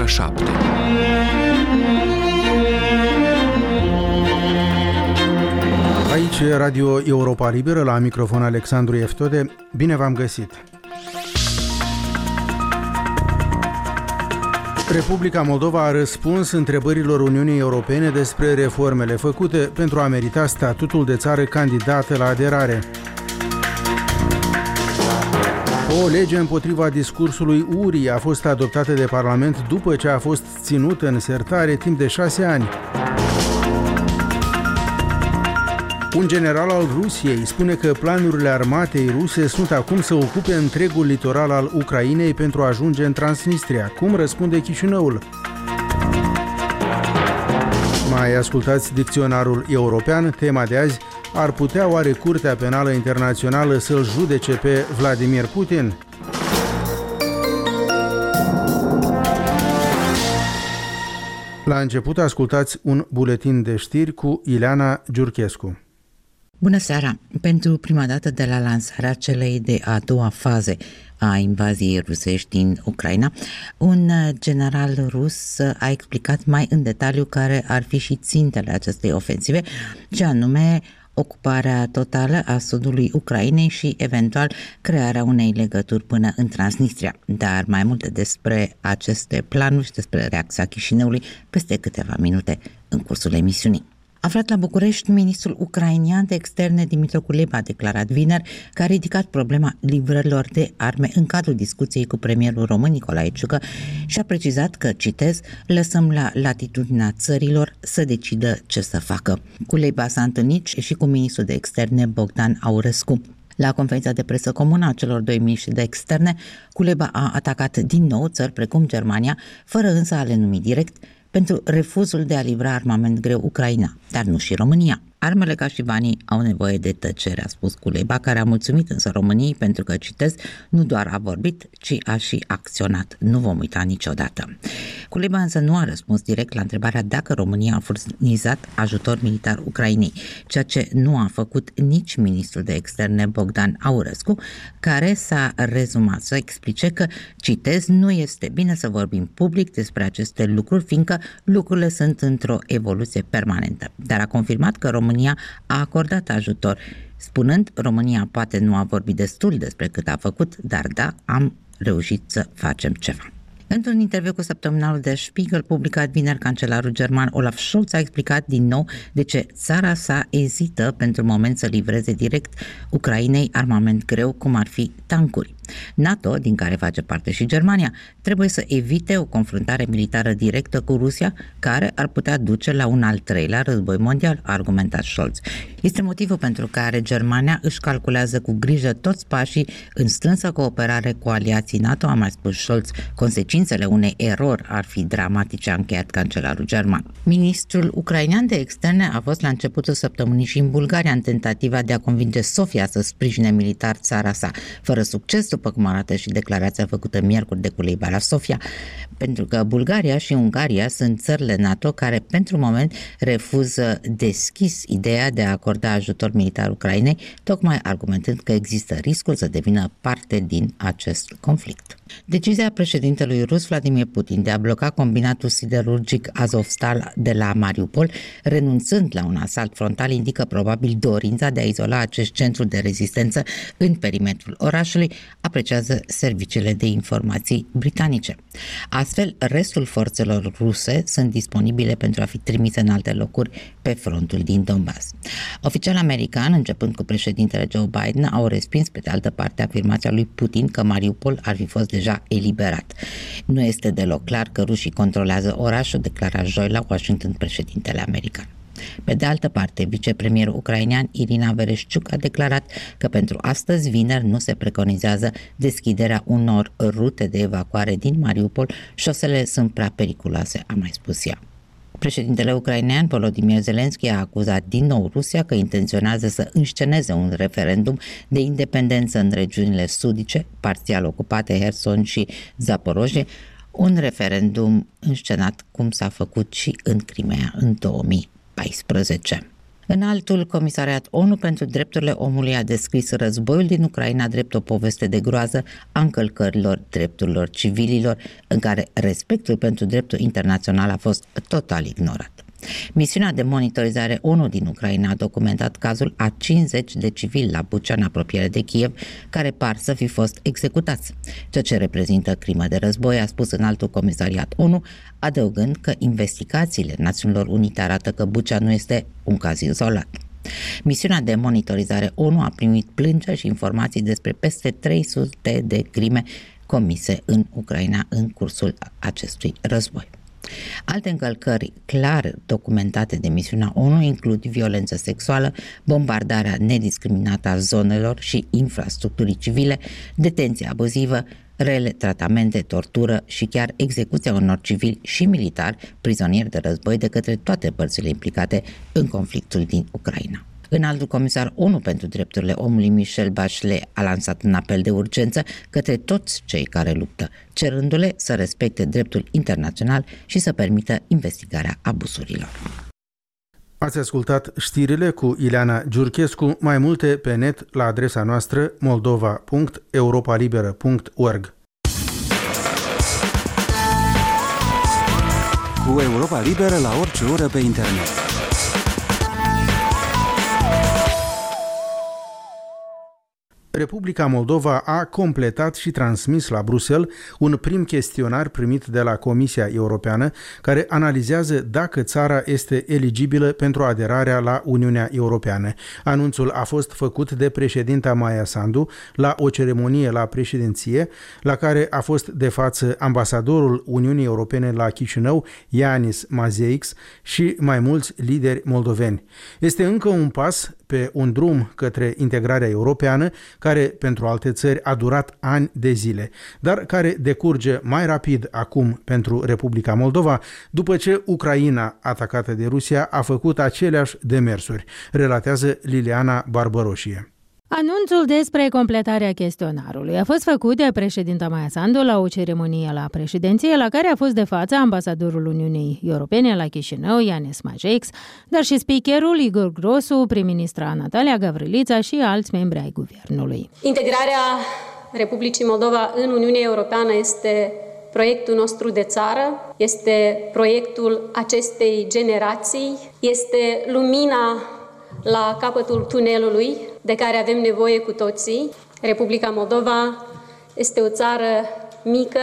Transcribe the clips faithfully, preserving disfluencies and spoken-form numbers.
șapte. Aici Radio Europa Liberă, la microfon Alexandru Eftode. Bine v-am găsit! Republica Moldova a răspuns întrebărilor Uniunii Europene despre reformele făcute pentru a merita statutul de țară candidată la aderare. O lege împotriva discursului urii a fost adoptată de Parlament după ce a fost ținută în sertare timp de șase ani. Un general al Rusiei spune că planurile armatei ruse sunt acum să ocupe întregul litoral al Ucrainei pentru a ajunge în Transnistria. Cum răspunde Chișinăul? Mai ascultați dicționarul european. Tema de azi: ar putea oare Curtea Penală Internațională să-l judece pe Vladimir Putin? La început ascultați un buletin de știri cu Ileana Giurchescu. Bună seara! Pentru prima dată de la lansarea celei de a doua faze a invaziei rusești din Ucraina, un general rus a explicat mai în detaliu care ar fi și țintele acestei ofensive, ce anume ocuparea totală a sudului Ucrainei și eventual crearea unei legături până în Transnistria. Dar mai multe despre aceste planuri și despre reacția Chișinăului peste câteva minute în cursul emisiunii. Aflat la București, ministrul ucrainian de externe Dimitru Kuleba a declarat vineri că a ridicat problema livrărilor de arme în cadrul discuției cu premierul român Nicolae Ciucă și a precizat că, citez, lăsăm la latitudinea țărilor să decidă ce să facă. Kuleba s-a întâlnit și cu ministrul de externe Bogdan Aurescu. La conferința de presă comună a celor doi miniștri de externe, Kuleba a atacat din nou țări precum Germania, fără însă a le numi direct, pentru refuzul de a livra armament greu Ucraina, dar nu și România. Armele ca și banii au nevoie de tăcere, a spus Kuleba, care a mulțumit însă României pentru că, citez, nu doar a vorbit, ci a și acționat. Nu vom uita niciodată. Kuleba însă nu a răspuns direct la întrebarea dacă România a furnizat ajutor militar Ucrainei, ceea ce nu a făcut nici ministrul de externe Bogdan Aurescu, care s-a rezumat să explice că, citez, nu este bine să vorbim public despre aceste lucruri, fiindcă lucrurile sunt într-o evoluție permanentă. Dar a confirmat că România România a acordat ajutor, spunând: România poate nu a vorbit destul despre cât a făcut, dar da, am reușit să facem ceva. Într-un interviu cu săptămânalul Der Spiegel publicat vineri, cancelarul german Olaf Scholz a explicat din nou de ce țara sa ezită pentru moment să livreze direct Ucrainei armament greu, cum ar fi tancuri. NATO, din care face parte și Germania, trebuie să evite o confruntare militară directă cu Rusia, care ar putea duce la un al treilea război mondial, a argumentat Scholz. Este motivul pentru care Germania își calculează cu grijă toți pașii în strânsă cooperare cu aliații NATO, a mai spus Scholz. Consecințele unei erori ar fi dramatice, a încheiat cancelarul german. Ministrul ucrainean de externe a fost la începutul săptămânii și în Bulgaria în tentativa de a convinge Sofia să sprijine militar țara sa, fără succes, după cum arată și declarația făcută miercuri de Kuleba la Sofia, pentru că Bulgaria și Ungaria sunt țările NATO care pentru moment refuză deschis ideea de a acorda ajutor militar Ucrainei, tocmai argumentând că există riscul să devină parte din acest conflict. Decizia președintelui rus Vladimir Putin de a bloca combinatul siderurgic Azovstal de la Mariupol, renunțând la un asalt frontal, indică probabil dorința de a izola acest centru de rezistență în perimetrul orașului, apreciază serviciile de informații britanice. Astfel, restul forțelor ruse sunt disponibile pentru a fi trimise în alte locuri pe frontul din Donbass. Oficiali americani, începând cu președintele Joe Biden, au respins pe de altă parte afirmația lui Putin că Mariupol ar fi fost deja eliberat. Nu este deloc clar că rușii controlează orașul, declara joi la Washington președintele american. Pe de altă parte, vicepremierul ucrainean Irina Vereshchuk a declarat că pentru astăzi, vineri, nu se preconizează deschiderea unor rute de evacuare din Mariupol. Șoselele sunt prea periculoase, a mai spus ea. Președintele ucrainean Volodymyr Zelensky a acuzat din nou Rusia că intenționează să însceneze un referendum de independență în regiunile sudice, parțial ocupate Herson și Zaporozhye, un referendum înscenat cum s-a făcut și în Crimea în două mii paisprezece. Înaltul Comisariat ONU pentru Drepturile Omului a descris războiul din Ucraina drept o poveste de groază a încălcărilor drepturilor civililor, în care respectul pentru dreptul internațional a fost total ignorat. Misiunea de monitorizare ONU din Ucraina a documentat cazul a cincizeci de civili la Bucea, în apropiere de Kiev, care par să fi fost executați, ceea ce reprezintă crimă de război, a spus Înaltul Comisariat ONU, adăugând că investigațiile Națiunilor Unite arată că Bucea nu este un caz izolat. Misiunea de monitorizare ONU a primit plângeri și informații despre peste trei sute de crime comise în Ucraina în cursul acestui război. Alte încălcări clar documentate de misiunea ONU includ violență sexuală, bombardarea nediscriminată a zonelor și infrastructurii civile, detenție abuzivă, rele tratamente, tortură și chiar execuția unor civili și militari prizonieri de război de către toate părțile implicate în conflictul din Ucraina. Înaltul comisar ONU pentru drepturile omului Michelle Bachelet a lansat un apel de urgență către toți cei care luptă, cerându-le să respecte dreptul internațional și să permită investigarea abuzurilor. Ați ascultat știrile cu Ileana Giurchescu, mai multe pe net la adresa noastră moldova punct europalibera punct org. Cu Europa Liberă la orice oră pe internet. Republica Moldova a completat și transmis la Bruxelles un prim chestionar primit de la Comisia Europeană, care analizează dacă țara este eligibilă pentru aderarea la Uniunea Europeană. Anunțul a fost făcut de președinta Maia Sandu la o ceremonie la președinție, la care a fost de față ambasadorul Uniunii Europene la Chișinău, Yanis Mazeix, și mai mulți lideri moldoveni. Este încă un pas pe un drum către integrarea europeană, care pentru alte țări a durat ani de zile, dar care decurge mai rapid acum pentru Republica Moldova, după ce Ucraina, atacată de Rusia, a făcut aceleași demersuri, relatează Liliana Barbăroșie. Anunțul despre completarea chestionarului a fost făcut de președinta Maia Sandu la o ceremonie la președinție, la care a fost de față ambasadorul Uniunii Europene la Chișinău, Yanis Mazeix, dar și speakerul Igor Grosu, prim-ministra Natalia Gavrilița și alți membri ai guvernului. Integrarea Republicii Moldova în Uniunea Europeană este proiectul nostru de țară, este proiectul acestei generații, este lumina la capătul tunelului de care avem nevoie cu toții. Republica Moldova este o țară mică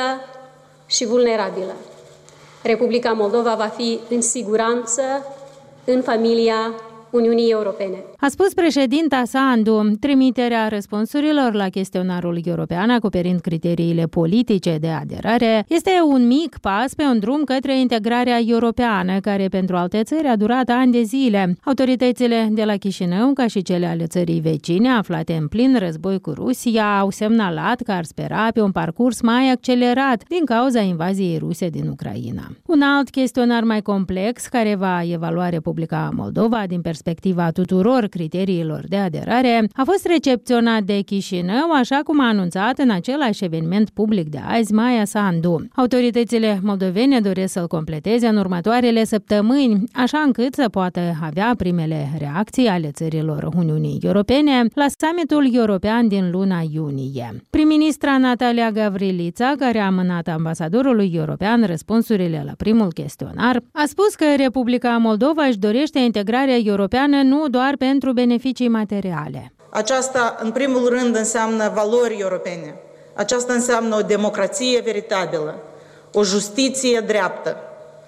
și vulnerabilă. Republica Moldova va fi în siguranță în familia Uniunii Europene. A spus președinta Sandu. Trimiterea răspunsurilor la chestionarul european, acoperind criteriile politice de aderare, este un mic pas pe un drum către integrarea europeană, care pentru alte țări a durat ani de zile. Autoritățile de la Chișinău, ca și cele ale țării vecine, aflate în plin război cu Rusia, au semnalat că ar spera pe un parcurs mai accelerat din cauza invaziei ruse din Ucraina. Un alt chestionar mai complex, care va evalua Republica Moldova din perspectiva tuturor criteriilor de aderare, a fost recepționat de Chișinău, așa cum a anunțat în același eveniment public de azi Maia Sandu. Autoritățile moldovene doresc să-l completeze în următoarele săptămâni, așa încât să poată avea primele reacții ale țărilor Uniunii Europene la summitul european din luna iunie. Prim-ministra Natalia Gavrilița, care a amânat ambasadorului european răspunsurile la primul chestionar, a spus că Republica Moldova își dorește integrarea europeană nu doar pentru beneficii materiale. Aceasta, în primul rând, înseamnă valori europene. Aceasta înseamnă o democrație veritabilă, o justiție dreaptă,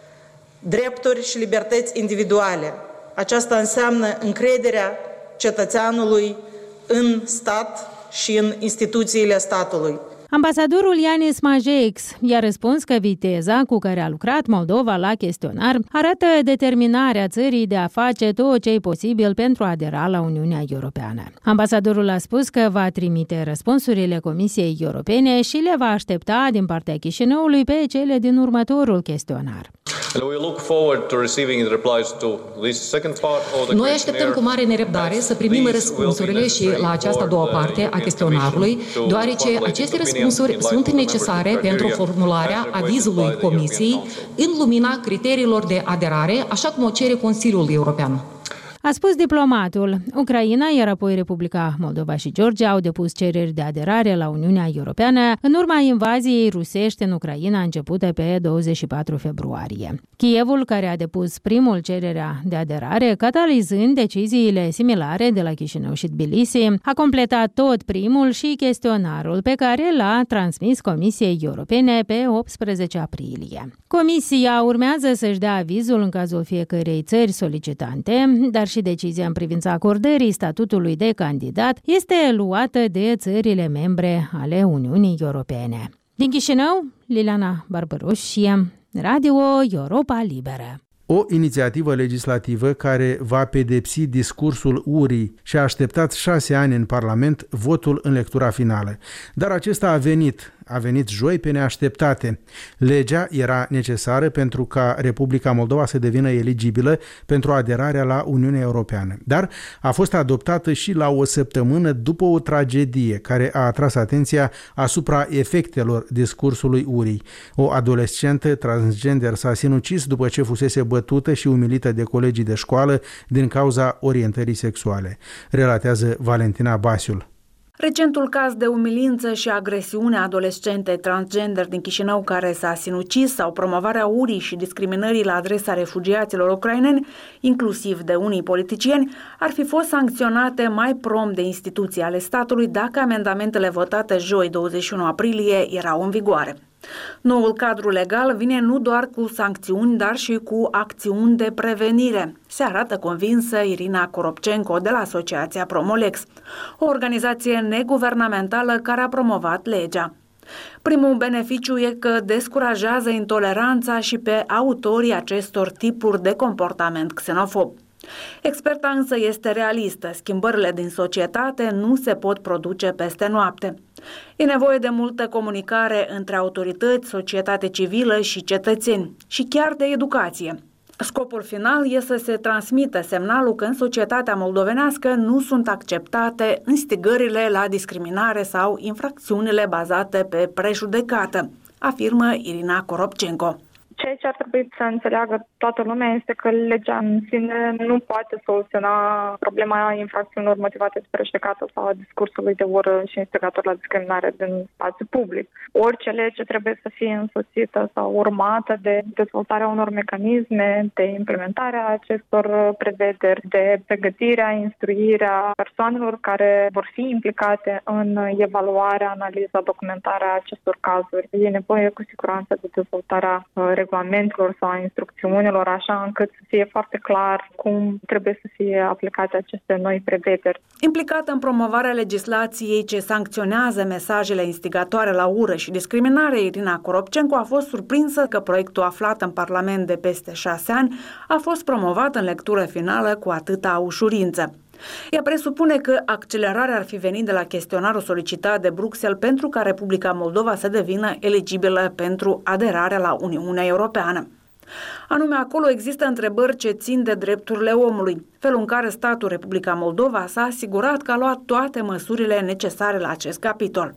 drepturi și libertăți individuale. Aceasta înseamnă încrederea cetățeanului în stat și în instituțiile statului. Ambasadorul Yanis Mazeix i-a răspuns că viteza cu care a lucrat Moldova la chestionar arată determinarea țării de a face tot ce e posibil pentru a adera la Uniunea Europeană. Ambasadorul a spus că va trimite răspunsurile Comisiei Europene și le va aștepta din partea Chișinăului pe cele din următorul chestionar. Noi așteptăm cu mare nerăbdare să primim răspunsurile și la această a doua parte a chestionarului, deoarece aceste răspunsuri sunt necesare pentru formularea avizului Comisiei în lumina criteriilor de aderare, așa cum o cere Consiliul European. A spus diplomatul. Ucraina, iar apoi Republica Moldova și Georgia au depus cereri de aderare la Uniunea Europeană în urma invaziei rusești în Ucraina începute pe douăzeci și patru februarie. Kievul, care a depus primul cererea de aderare, catalizând deciziile similare de la Chișinău și Tbilisi, a completat tot primul și chestionarul pe care l-a transmis Comisiei Europene pe optsprezece aprilie. Comisia urmează să-și dea avizul în cazul fiecărei țări solicitante, dar și decizia în privința acordării statutului de candidat este luată de țările membre ale Uniunii Europene. Din Chișinău, Liliana Barbărușie, Radio Europa Liberă. O inițiativă legislativă care va pedepsi discursul urii și a așteptat șase ani în Parlament votul în lectura finală. Dar acesta a venit, a venit joi pe neașteptate. Legea era necesară pentru ca Republica Moldova să devină eligibilă pentru aderarea la Uniunea Europeană. Dar a fost adoptată și la o săptămână după o tragedie care a atras atenția asupra efectelor discursului urii. O adolescentă transgender s-a sinucis după ce fusese bătută și umilită de colegii de școală din cauza orientării sexuale. Relatează Valentina Basiul. Recentul caz de umilință și agresiune a adolescentei transgender din Chișinău care s-a sinucis sau promovarea urii și discriminării la adresa refugiaților ucraineni, inclusiv de unii politicieni, ar fi fost sancționate mai prompt de instituții ale statului dacă amendamentele votate joi douăzeci și unu aprilie erau în vigoare. Noul cadru legal vine nu doar cu sancțiuni, dar și cu acțiuni de prevenire, se arată convinsă Irina Coropcenco de la Asociația Promolex, o organizație neguvernamentală care a promovat legea. Primul beneficiu e că descurajează intoleranța și pe autorii acestor tipuri de comportament xenofob. Experta însă este realistă, schimbările din societate nu se pot produce peste noapte. E nevoie de multă comunicare între autorități, societate civilă și cetățeni, și chiar de educație. Scopul final e să se transmită semnalul că în societatea moldovenească nu sunt acceptate instigările la discriminare sau infracțiunile bazate pe prejudecată, afirmă Irina Coropcenco. Ceea ce ar trebui să înțeleagă toată lumea este că legea în sine nu poate soluționa problema infracțiunilor motivate de prejudecată sau a discursului de ură și instigator la discriminare din spațiu public. Orice lege trebuie să fie însoțită sau urmată de dezvoltarea unor mecanisme, de implementarea acestor prevederi, de pregătirea, instruirea persoanelor care vor fi implicate în evaluarea, analiza, documentarea acestor cazuri. E nevoie cu siguranță de dezvoltarea regulamentelor sau a instrucțiunilor, așa încât să fie foarte clar cum trebuie să fie aplicate aceste noi prevederi. Implicată în promovarea legislației ce sancționează mesajele instigatoare la ură și discriminare, Irina Coropcenco a fost surprinsă că proiectul aflat în Parlament de peste șase ani a fost promovat în lectură finală cu atâta ușurință. Ea presupune că accelerarea ar fi venit de la chestionarul solicitat de Bruxelles pentru ca Republica Moldova să devină eligibilă pentru aderarea la Uniunea Europeană. Anume, acolo există întrebări ce țin de drepturile omului, felul în care statul Republica Moldova s-a asigurat că a luat toate măsurile necesare la acest capitol.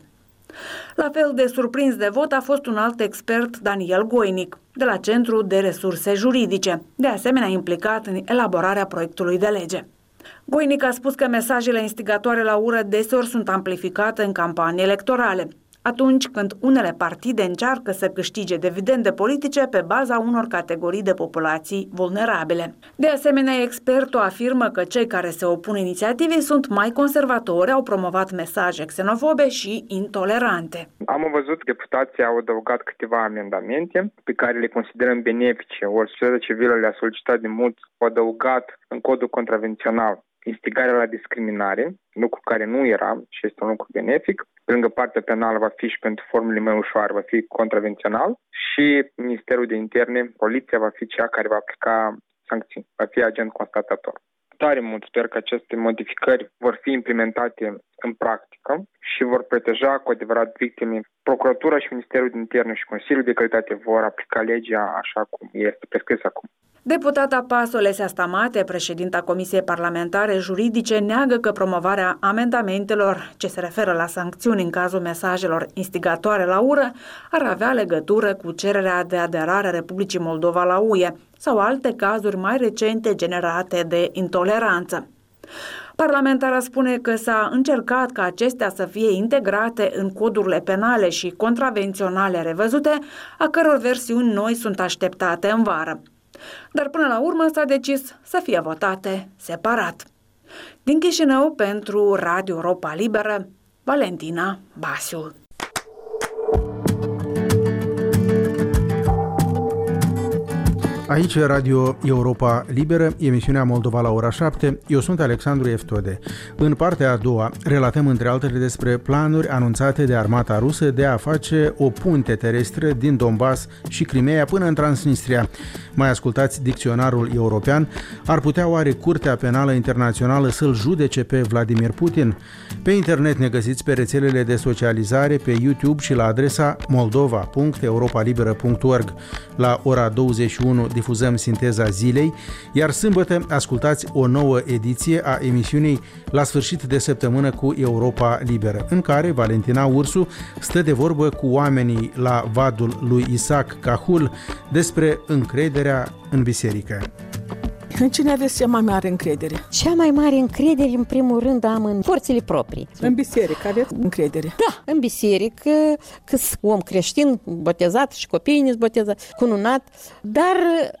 La fel de surprins de vot a fost un alt expert, Daniel Goinic, de la Centrul de Resurse Juridice, de asemenea implicat în elaborarea proiectului de lege. Goinic a spus că mesajele instigatoare la ură deseori sunt amplificate în campanii electorale, atunci când unele partide încearcă să câștige dividende politice pe baza unor categorii de populații vulnerabile. De asemenea, expertul afirmă că cei care se opun inițiativei sunt mai conservatori, au promovat mesaje xenofobe și intolerante. Am văzut că deputații au adăugat câteva amendamente pe care le considerăm benefice, ori societatea civilă le-a solicitat de mult, au adăugat în codul contravențional instigarea la discriminare, lucru care nu era și este un lucru benefic. Pe lângă partea penală va fi și pentru formele mai ușoare, va fi contravențional și Ministerul de Interne, poliția va fi cea care va aplica sancțiuni, va fi agent constatator. Tare mult sper că aceste modificări vor fi implementate în practică și vor proteja cu adevărat victime. Procuratura și Ministerul de Interne și Consiliul de Calitate vor aplica legea așa cum este prescris acum. Deputata P A S Olesea Stamate, președinta Comisiei Parlamentare Juridice, neagă că promovarea amendamentelor ce se referă la sancțiuni în cazul mesajelor instigatoare la ură ar avea legătură cu cererea de aderare a Republicii Moldova la U E sau alte cazuri mai recente generate de intoleranță. Parlamentara spune că s-a încercat ca acestea să fie integrate în codurile penale și contravenționale revăzute, a căror versiuni noi sunt așteptate în vară. Dar până la urmă s-a decis să fie votate separat. Din Chișinău, pentru Radio Europa Liberă, Valentina Basiu. Aici Radio Europa Liberă, emisiunea Moldova la ora șapte. Eu sunt Alexandru Eftode. În partea a doua relatăm între altele despre planuri anunțate de armata rusă de a face o punte terestră din Donbass și Crimeea până în Transnistria. Mai ascultați dicționarul european. Ar putea oare Curtea Penală Internațională să-l judece pe Vladimir Putin? Pe internet ne găsiți pe rețelele de socializare, pe YouTube și la adresa moldova punct europa liberă punct org. La ora douăzeci și unu difuzăm Sinteza Zilei, iar sâmbătă ascultați o nouă ediție a emisiunii La sfârșit de săptămână cu Europa Liberă, în care Valentina Ursu stă de vorbă cu oamenii la vadul lui Isaac Cahul despre încrederea în biserică. În cine aveți cea mai mare încredere? Cea mai mare încredere, în primul rând, am în forțele proprii. În biserică aveți încredere? Da, în biserică, că sunt om creștin, botezat și copiii ne-s botezați, cununat, dar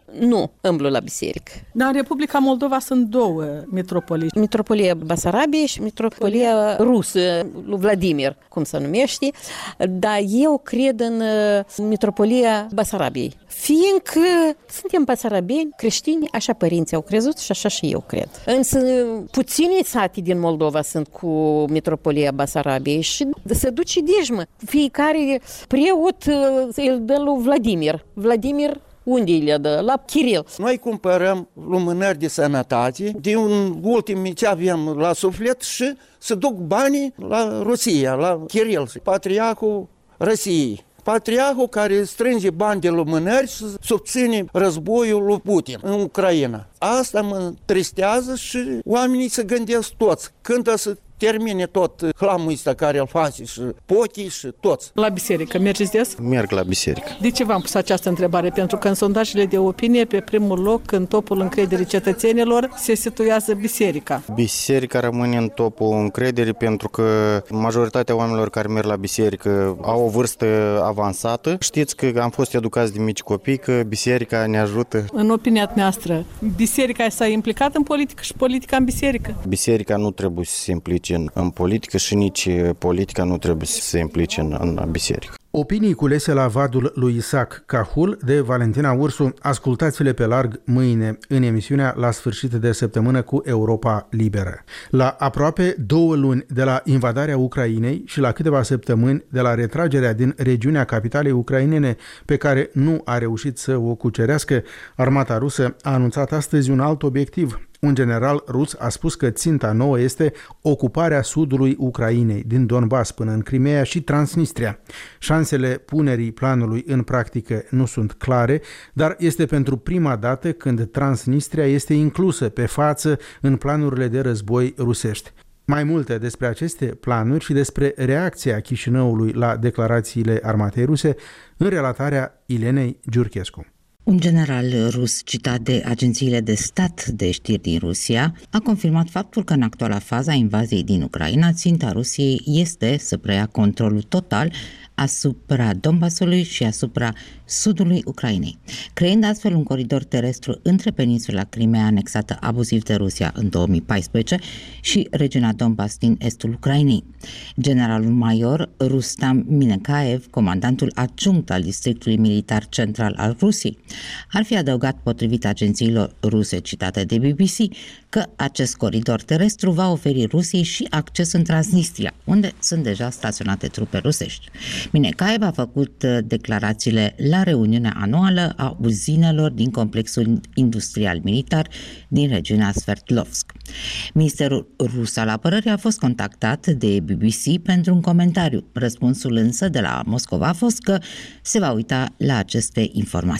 nu îmblu la biserică. Dar în Republica Moldova sunt două mitropolii. Mitropolia Basarabiei și Mitropolia Rusă, lui Vladimir, cum se numește, dar eu cred în Mitropolia Basarabiei. Fiindcă suntem basarabeni, creștini, așa părinții au crezut și așa și eu cred. Însă puține sate din Moldova sunt cu Mitropolia Basarabiei și se duce dijmă. Fiecare preot îl dă lui Vladimir. Vladimir unde le dă? La Kiril. Noi cumpărăm lumânări de sănătate, din ultimii ce avem la suflet și se duc banii la Rusia, la Kiril, patriarhul Rusiei. Patriarhul care strânge bani de lumânări și susține războiul lui Putin în Ucraina. Asta mă tristează și oamenii se gândesc toți. Când o să termine tot hlamul ăsta care îl face și potii și toți. La biserică mergeți des? Merg la biserică. De ce v-am pus această întrebare? Pentru că în sondajele de opinie, pe primul loc, în topul încrederii cetățenilor, se situează biserica. Biserica rămâne în topul încrederii pentru că majoritatea oamenilor care merg la biserică au o vârstă avansată. Știți că am fost educați de mici copii că biserica ne ajută. În opinia noastră, biserica s-a implicat în politică și politica în biserică? Biserica nu trebuie să se implice În, în politică și nici politica nu trebuie să se implice în, în biserică. Opinii culese la vadul lui Isaac Cahul de Valentina Ursu. Ascultați-le pe larg mâine în emisiunea La sfârșit de săptămână cu Europa Liberă. La aproape două luni de la invadarea Ucrainei și la câteva săptămâni de la retragerea din regiunea capitalei ucrainene pe care nu a reușit să o cucerească, armata rusă a anunțat astăzi un alt obiectiv. Un general rus a spus că ținta nouă este ocuparea sudului Ucrainei, din Donbass până în Crimeea și Transnistria. Șansele punerii planului în practică nu sunt clare, dar este pentru prima dată când Transnistria este inclusă pe față în planurile de război rusești. Mai multe despre aceste planuri și despre reacția Chișinăului la declarațiile armatei ruse în relatarea Ilenei Giurchescu. Un general rus citat de agențiile de stat de știri din Rusia a confirmat faptul că în actuala fază a invaziei din Ucraina, ținta Rusiei este să preia controlul total asupra Donbassului și asupra sudului Ucrainei, creând astfel un coridor terestru între peninsula Crimea anexată abuziv de Rusia în două mii paisprezece și regiunea Donbass din estul Ucrainei. Generalul major Rustam Minekaev, comandantul adjunct al districtului militar central al Rusiei, ar fi adăugat, potrivit agențiilor ruse citate de B B C, că acest coridor terestru va oferi Rusiei și acces în Transnistria, unde sunt deja staționate trupe rusești. Minekaev a făcut declarațiile la reuniunea anuală a uzinelor din complexul industrial militar din regiunea Sverdlovsk. Ministerul rus al apărării a fost contactat de B B C pentru un comentariu. Răspunsul însă de la Moscova a fost că se va uita la aceste informații.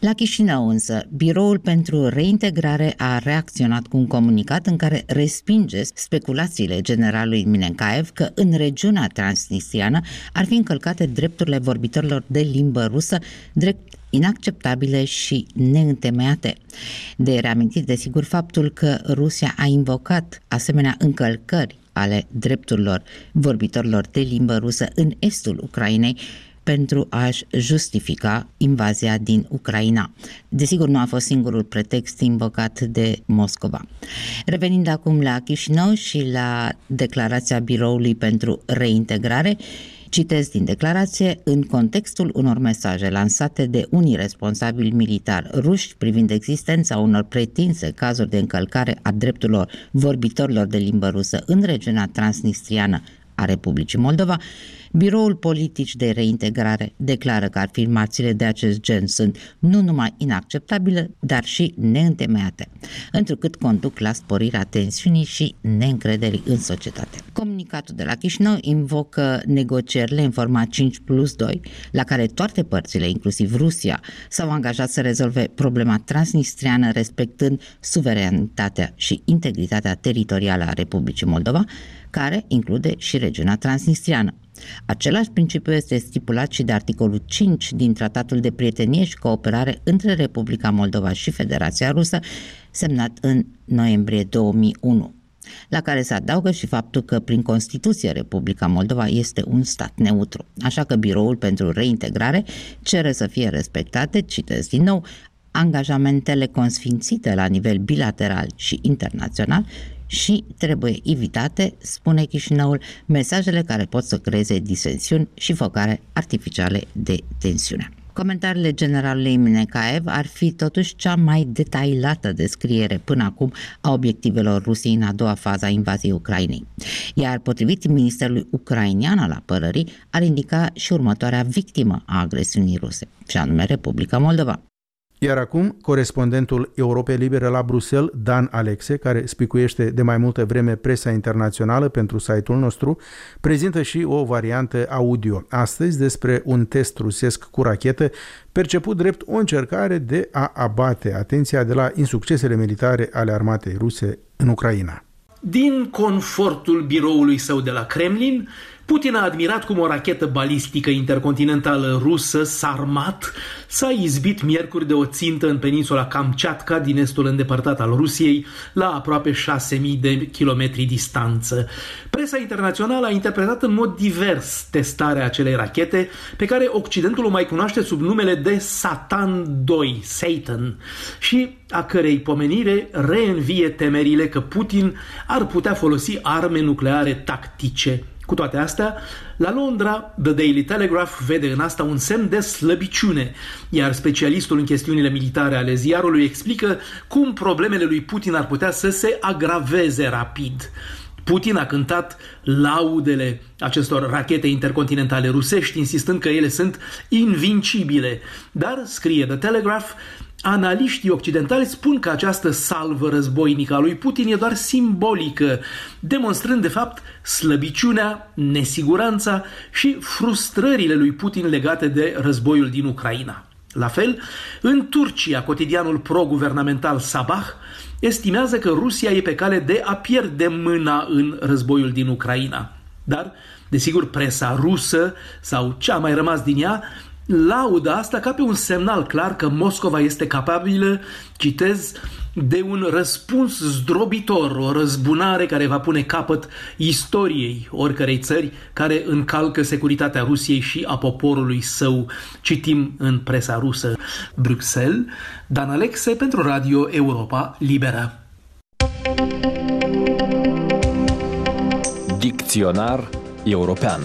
La Chișinău însă, Biroul pentru Reintegrare a reacționat cu un comunicat în care respinge speculațiile generalului Minencaev că în regiunea transnistriană ar fi încălcate drepturile vorbitorilor de limbă rusă, drept inacceptabile și neîntemeiate. De reamintit, desigur, faptul că Rusia a invocat asemenea încălcări ale drepturilor vorbitorilor de limbă rusă în estul Ucrainei pentru a-și justifica invazia din Ucraina. Desigur, nu a fost singurul pretext invocat de Moscova. Revenind acum la Chișinău și la declarația Biroului pentru Reintegrare, citez din declarație: în contextul unor mesaje lansate de unii responsabili militari ruși privind existența unor pretinse cazuri de încălcare a drepturilor vorbitorilor de limbă rusă în regiunea transnistriană a Republicii Moldova, Biroul Politic de Reintegrare declară că afirmațiile de acest gen sunt nu numai inacceptabile, dar și neîntemeiate, întrucât conduc la sporirea tensiunii și neîncrederii în societate. Comunicatul de la Chișinău invocă negocierile în format cinci plus doi, la care toate părțile, inclusiv Rusia, s-au angajat să rezolve problema transnistriană respectând suveranitatea și integritatea teritorială a Republicii Moldova, care include și regiunea transnistriană. Același principiu este stipulat și de articolul cinci din Tratatul de Prietenie și Cooperare între Republica Moldova și Federația Rusă, semnat în noiembrie două mii unu, la care se adaugă și faptul că prin Constituție Republica Moldova este un stat neutru. Așa că Biroul pentru Reintegrare cere să fie respectate, citesc din nou, angajamentele consfințite la nivel bilateral și internațional și trebuie evitate, spune Chișinăul, mesajele care pot să creeze disensiuni și focare artificiale de tensiune. Comentariile generalului Minencaev ar fi totuși cea mai detaliată descriere până acum a obiectivelor Rusiei în a doua fază a invaziei Ucrainei. Iar potrivit Ministerului Ucrainean al Apărării, ar indica și următoarea victimă a agresiunii ruse, și anume Republica Moldova. Iar acum, corespondentul Europei Libere la Bruxelles, Dan Alexe, care spicuiește de mai multă vreme presa internațională pentru site-ul nostru, prezintă și o variantă audio. Astăzi despre un test rusesc cu rachetă perceput drept o încercare de a abate atenția de la insuccesele militare ale armatei ruse în Ucraina. Din confortul biroului său de la Kremlin, Putin a admirat cum o rachetă balistică intercontinentală rusă, Sarmat, s-a izbit miercuri de o țintă în peninsula Kamchatka din estul îndepărtat al Rusiei, la aproape șase mii de kilometri distanță. Presa internațională a interpretat în mod divers testarea acelei rachete, pe care Occidentul o mai cunoaște sub numele de Satan doi, Satan, și a cărei pomenire reînvie temerile că Putin ar putea folosi arme nucleare tactice. Cu toate astea, la Londra, The Daily Telegraph vede în asta un semn de slăbiciune, iar specialistul în chestiunile militare ale ziarului explică cum problemele lui Putin ar putea să se agraveze rapid. Putin a cântat laudele acestor rachete intercontinentale rusești, insistând că ele sunt invincibile. Dar, scrie The Telegraph, analiștii occidentali spun că această salvă războinică a lui Putin e doar simbolică, demonstrând de fapt slăbiciunea, nesiguranța și frustrările lui Putin legate de războiul din Ucraina. La fel, în Turcia, cotidianul pro-guvernamental Sabah estimează că Rusia e pe cale de a pierde mâna în războiul din Ucraina. Dar, desigur, presa rusă, sau ce a mai rămas din ea, laudă asta ca pe un semnal clar că Moscova este capabilă, citez, de un răspuns zdrobitor, o răzbunare care va pune capăt istoriei oricărei țări care încalcă securitatea Rusiei și a poporului său, citim în presa rusă. Bruxelles, Dan Alexe pentru Radio Europa Liberă. Dicționar european.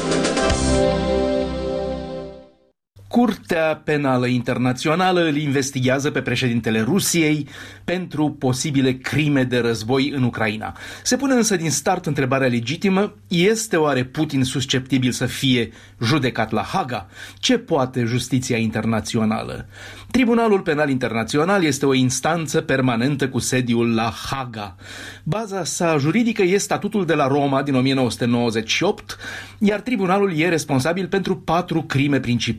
Curtea Penală Internațională îl investigează pe președintele Rusiei pentru posibile crime de război în Ucraina. Se pune însă din start întrebarea legitimă: este oare Putin susceptibil să fie judecat la Haga? Ce poate justiția internațională? Tribunalul Penal Internațional este o instanță permanentă cu sediul la Haga. Baza sa juridică este statutul de la Roma din o mie nouă sute nouăzeci și opt, iar tribunalul e responsabil pentru patru crime principale: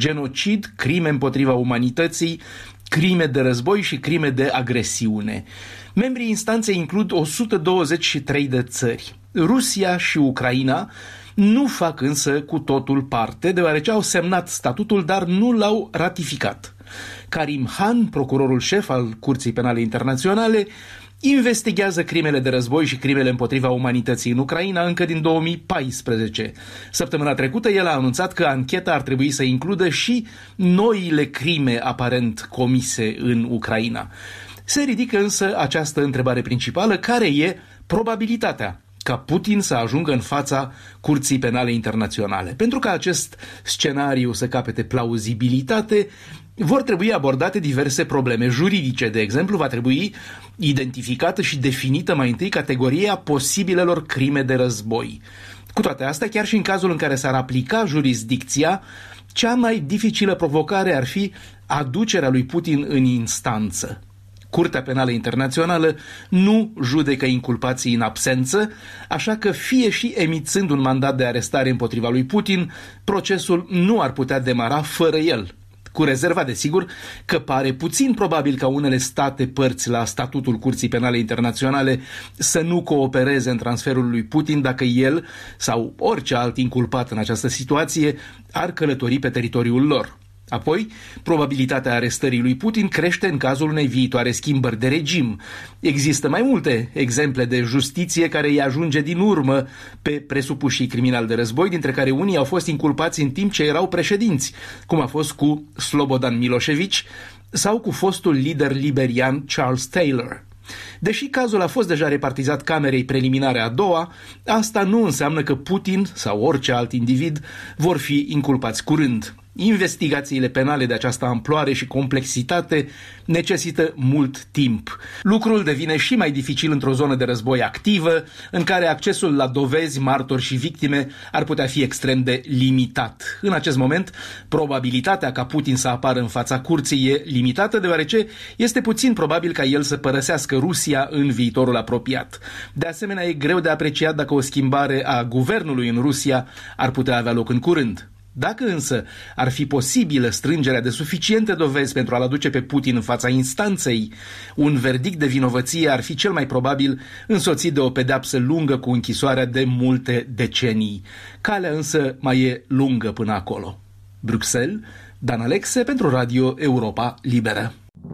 genocid, crime împotriva umanității, crime de război și crime de agresiune. Membrii instanței includ o sută douăzeci și trei de țări. Rusia și Ucraina nu fac însă cu totul parte, deoarece au semnat statutul, dar nu l-au ratificat. Karim Khan, procurorul șef al Curții Penale Internaționale, investigează crimele de război și crimele împotriva umanității în Ucraina încă din două mii paisprezece. Săptămâna trecută el a anunțat că ancheta ar trebui să includă și noile crime aparent comise în Ucraina. Se ridică însă această întrebare principală: care e probabilitatea ca Putin să ajungă în fața Curții Penale Internaționale? Pentru ca acest scenariu să capete plauzibilitate, vor trebui abordate diverse probleme juridice. De exemplu, va trebui identificată și definită mai întâi categoria posibilelor crime de război. Cu toate astea, chiar și în cazul în care s-ar aplica jurisdicția, cea mai dificilă provocare ar fi aducerea lui Putin în instanță. Curtea Penală Internațională nu judecă inculpații în absență, așa că fie și emițând un mandat de arestare împotriva lui Putin, procesul nu ar putea demara fără el. Cu rezerva, desigur, că pare puțin probabil ca unele state părți la statutul Curții Penale Internaționale să nu coopereze în transferul lui Putin dacă el sau orice alt inculpat în această situație ar călători pe teritoriul lor. Apoi, probabilitatea arestării lui Putin crește în cazul unei viitoare schimbări de regim. Există mai multe exemple de justiție care îi ajunge din urmă pe presupușii criminali de război, dintre care unii au fost inculpați în timp ce erau președinți, cum a fost cu Slobodan Milošević sau cu fostul lider liberian Charles Taylor. Deși cazul a fost deja repartizat camerei preliminare a doua, asta nu înseamnă că Putin sau orice alt individ vor fi inculpați curând. Investigațiile penale de această amploare și complexitate necesită mult timp. Lucrul devine și mai dificil într-o zonă de război activă, în care accesul la dovezi, martori și victime ar putea fi extrem de limitat. În acest moment, probabilitatea ca Putin să apară în fața curții e limitată, deoarece este puțin probabil ca el să părăsească Rusia în viitorul apropiat. De asemenea, e greu de apreciat dacă o schimbare a guvernului în Rusia ar putea avea loc în curând. Dacă însă ar fi posibilă strângerea de suficiente dovezi pentru a-l aduce pe Putin în fața instanței, un verdict de vinovăție ar fi cel mai probabil însoțit de o pedeapsă lungă cu închisoarea de multe decenii. Calea însă mai e lungă până acolo. Bruxelles, Dan Alexe pentru Radio Europa Liberă.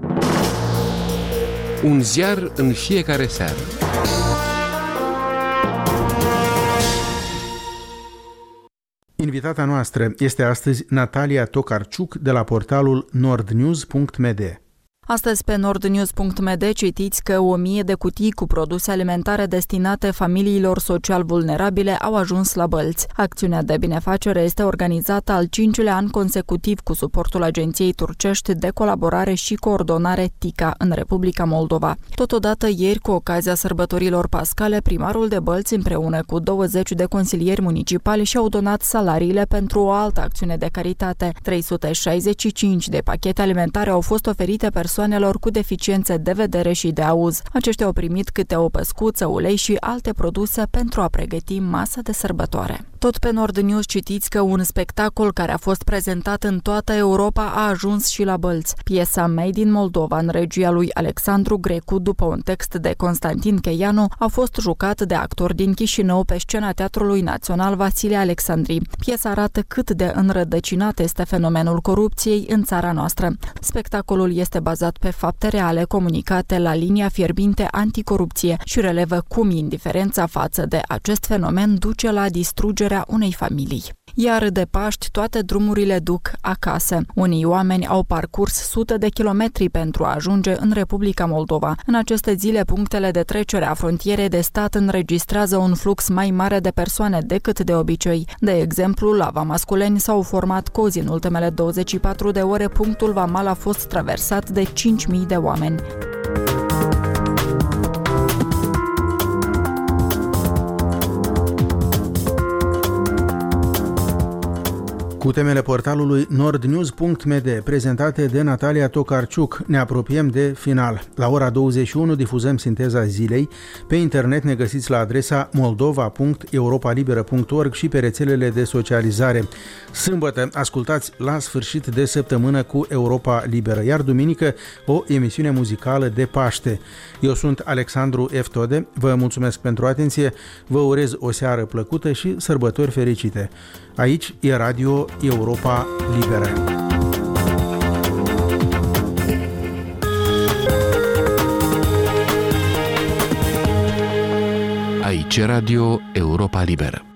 Un ziar în fiecare seară. Invitata noastră este astăzi Natalia Tokarczuk de la portalul nordnews punct m d. Astăzi pe nordnews punct m d citiți că o mie de cutii cu produse alimentare destinate familiilor social vulnerabile au ajuns la Bălți. Acțiunea de binefacere este organizată al cincilea an consecutiv cu suportul Agenției Turcești de Colaborare și Coordonare TICA în Republica Moldova. Totodată, ieri, cu ocazia sărbătorilor pascale, primarul de Bălți împreună cu douăzeci de consilieri municipali și-au donat salariile pentru o altă acțiune de caritate. trei sute șaizeci și cinci de pachete alimentare au fost oferite persoanelor persoanelor cu deficiențe de vedere și de auz. Aceștia au primit câte o păscuță, ulei și alte produse pentru a pregăti masa de sărbătoare. Tot pe Nord News citiți că un spectacol care a fost prezentat în toată Europa a ajuns și la Bălți. Piesa Made in Moldova, în regia lui Alexandru Grecu, după un text de Constantin Cheianu, a fost jucat de actori din Chișinău pe scena Teatrului Național Vasile Alexandri. Piesa arată cât de înrădăcinat este fenomenul corupției în țara noastră. Spectacolul este bazat pe fapte reale comunicate la linia fierbinte anticorupție și relevă cum indiferența față de acest fenomen duce la distrugerea unei familii. Iar de Paști toate drumurile duc acasă. Unii oameni au parcurs sute de kilometri pentru a ajunge în Republica Moldova. În aceste zile, punctele de trecere a frontierei de stat înregistrează un flux mai mare de persoane decât de obicei. De exemplu, la Vamasculeni s-au format cozi. În ultimele douăzeci și patru de ore, punctul vamal a fost traversat de cinci mii de oameni. Cu temele portalului nordnews punct m d, prezentate de Natalia Tokarciuc, ne apropiem de final. La ora douăzeci și unu difuzăm sinteza zilei. Pe internet ne găsiți la adresa moldova punct europa liberă punct org și pe rețelele de socializare. Sâmbătă ascultați La sfârșit de săptămână cu Europa Liberă, iar duminică o emisiune muzicală de Paște. Eu sunt Alexandru Eftode, vă mulțumesc pentru atenție, vă urez o seară plăcută și sărbători fericite. Aici e Radio Europa Liberă. Aici Radio Europa Liberă.